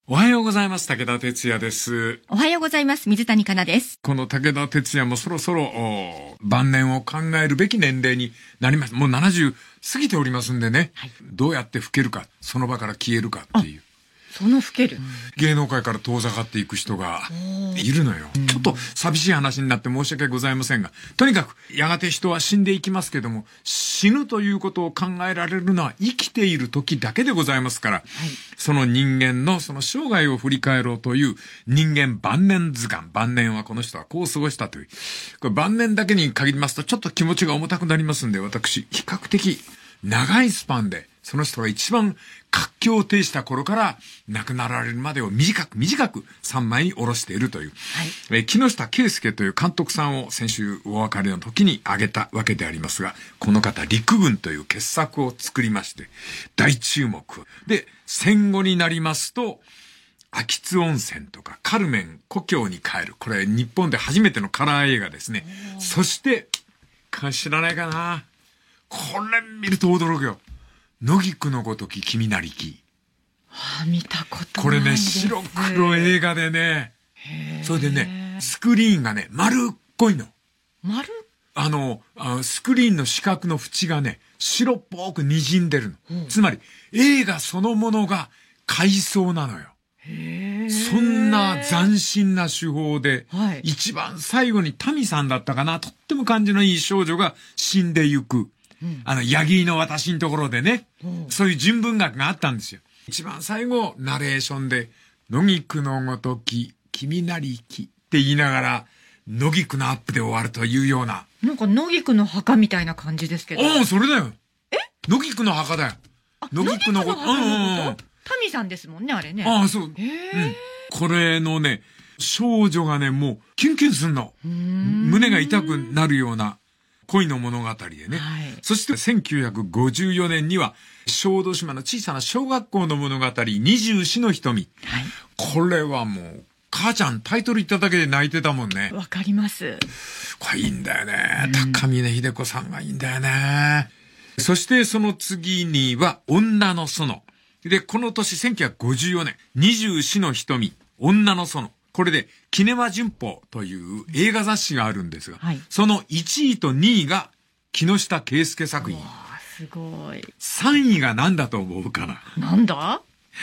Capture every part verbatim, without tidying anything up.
おはようございます。武田哲也です。 おはようございます。水谷香奈です。 この武田哲也もそろそろ晩年を考えるべき年齢になります。もうななじゅう過ぎておりますんでね、はい、どうやって老けるか、その場から消えるかっていう。 その老ける、 芸能界から遠ざかっていく人がいるのよ。ちょっと寂しい話になって申し訳ございませんが、とにかくやがて人は死んでいきますけども、死ぬということを考えられるのは生きている時だけでございますから、はい、その人間のその生涯を振り返ろうという人間晩年図鑑。晩年はこの人はこう過ごしたという。これ晩年だけに限りますとちょっと気持ちが重たくなりますんで、私比較的長いスパンでその人が一番活況を呈した頃から亡くなられるまでを短く短くさんまいに下ろしているという、はい、え木下圭介という監督さんを先週お別れの時に挙げたわけでありますが、この方陸軍という傑作を作りまして大注目で、戦後になりますと秋津温泉とかカルメン故郷に帰る、これ日本で初めてのカラー映画ですね。そして知らないかな、これ見ると驚くよ。野菊のごとき君なりき。 はあ、見たことないです。 これね、白黒映画でね、それでね、スクリーンがね、丸っこいの。 丸？ あの、あスクリーンの四角の縁がね、白っぽく滲んでるの。うん、つまり、映画そのものが回想なのよ。 へそんな斬新な手法で、 はい、 一番最後にタミさんだったかな、とっても感じのいい少女が死んでゆく。うん、あの、ヤギの私のところでね、うん、そういう純文学があったんですよ。一番最後、ナレーションで、野菊のごとき、君なりきって言いながら、野菊のアップで終わるというような。 なんか野菊の墓みたいな感じですけど。 ああ、それだよ。 え？ 野菊の墓だよ。 野菊の墓のこと？うんうんうん。タミさんですもんね、あれね。 ああ、そう。 へえ、 うん。これのね、少女がね、もう、キュンキュンすんの。胸が痛くなるような。恋の物語でね、はい、そしてせんきゅうひゃくごじゅうよねんには小豆島の小さな小学校の物語二十四の瞳、はい、これはもう母ちゃんタイトル言っただけで泣いてたもんね。 わかります。 これいいんだよね、高峰秀子さんがいいんだよね。そしてその次には女の園で、この年せんきゅうひゃくごじゅうよねん二十四の瞳女の園、これで、キネマ旬報という映画雑誌があるんですが、はい、そのいちいとにいが木下圭介作品。 わあ、すごい。 さんいが何だと思うかな。 なんだ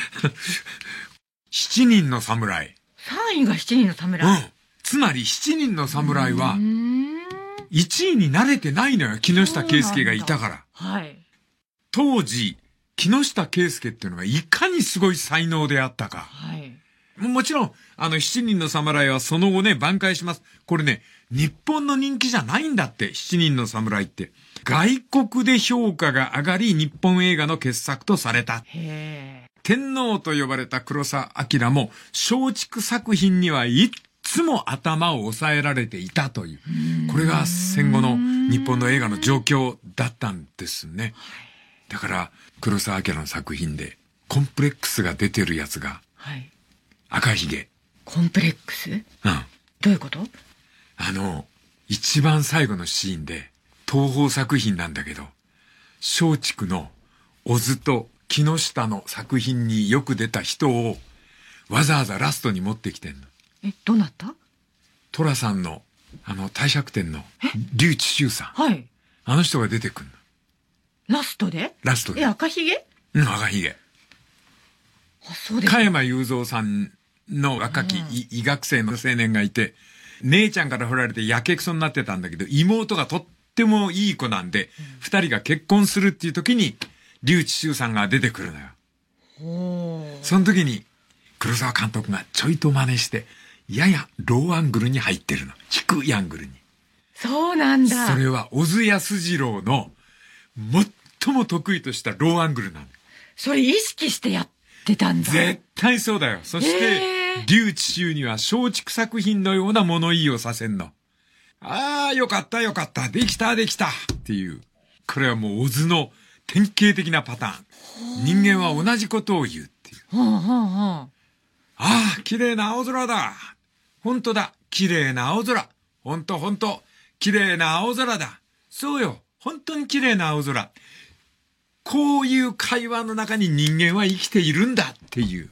七人の侍。 さんいが七人の侍。 うん。つまり七人の侍は、いちいに慣れてないのよ、木下圭介がいたから。 はい。 当時、木下圭介っていうのがいかにすごい才能であったか。 はい。 もちろん、あの、七人の侍はその後ね、挽回します。これね、日本の人気じゃないんだって、七人の侍って。外国で評価が上がり、日本映画の傑作とされた。 へー。 天皇と呼ばれた黒澤明も、松竹作品にはいっつも頭を抑えられていたという。これが戦後の日本の映画の状況だったんですね。だから、黒澤明の作品で、コンプレックスが出てるやつが、 はい。 赤ひげ。 コンプレックス？うん。どういうこと？ あの、一番最後のシーンで、東宝作品なんだけど、松竹の小津と木下の作品によく出た人を、わざわざラストに持ってきてんの。 え、どうなった？ 寅さんの、あの、帝釈天の、笠智衆さん。 はい。 あの人が出てくんの。 ラストで？ ラストで。 え、赤ひげ？ うん、赤ひげ。 あ、そうですか。 加山雄三さんの若き医学生の青年がいて、姉ちゃんから振られてやけくそになってたんだけど、妹がとってもいい子なんで、二、うん、人が結婚するっていう時に、笠智衆さんが出てくるのよ。その時に、黒澤監督がちょいと真似して、ややローアングルに入ってるの。低いアングルに。 そうなんだ。 それは小津安二郎の最も得意としたローアングルなの。 それ意識してやってたんだ。 絶対そうだよ。そして、笠智衆には松竹作品のような物言いをさせんの。ああ、よかったよかった。できたできた。っていう。これはもう小津の典型的なパターン。人間は同じことを言うっていう。 はあはあはあ、 ああ、綺麗な青空だ。本当だ。綺麗な青空。本当本当。綺麗な青空だ。そうよ。本当に綺麗な青空。こういう会話の中に人間は生きているんだっていう。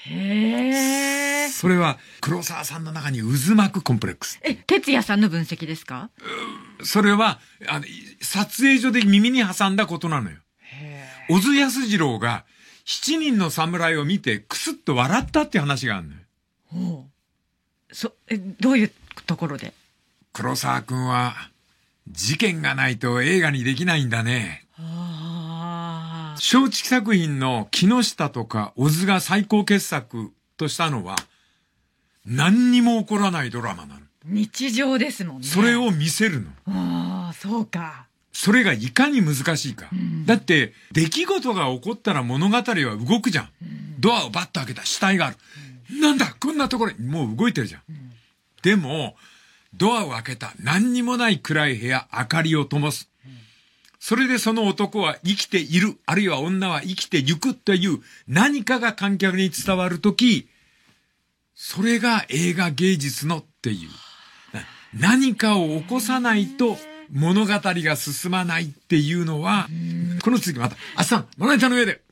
へえ。 それは黒沢さんの中に渦巻くコンプレックス。 え、哲也さんの分析ですか？ それは、あの、撮影所で耳に挟んだことなのよ。小津安二郎が七人の侍を見てクスッと笑ったって話があるのよ。 ほう。そ、え、どういうところで？ 黒沢くんは事件がないと映画にできないんだね。 ああ。 松竹作品の木下とか小津が最高傑作としたのは何にも起こらないドラマなの。 日常ですもんね。 それを見せるの。 ああ、そうか。 それがいかに難しいか。うん、だって、出来事が起こったら物語は動くじゃん。うん、ドアをバッと開けた死体がある。うん、なんだこんなところにもう動いてるじゃん。うん、でも、ドアを開けた何にもない暗い部屋、明かりを灯す。うん、それでその男は生きている、あるいは女は生きてゆくという何かが観客に伝わるとき、それが映画芸術のっていう。何かを起こさないと物語が進まないっていうのは、この次また、あっさん、まな板の上で。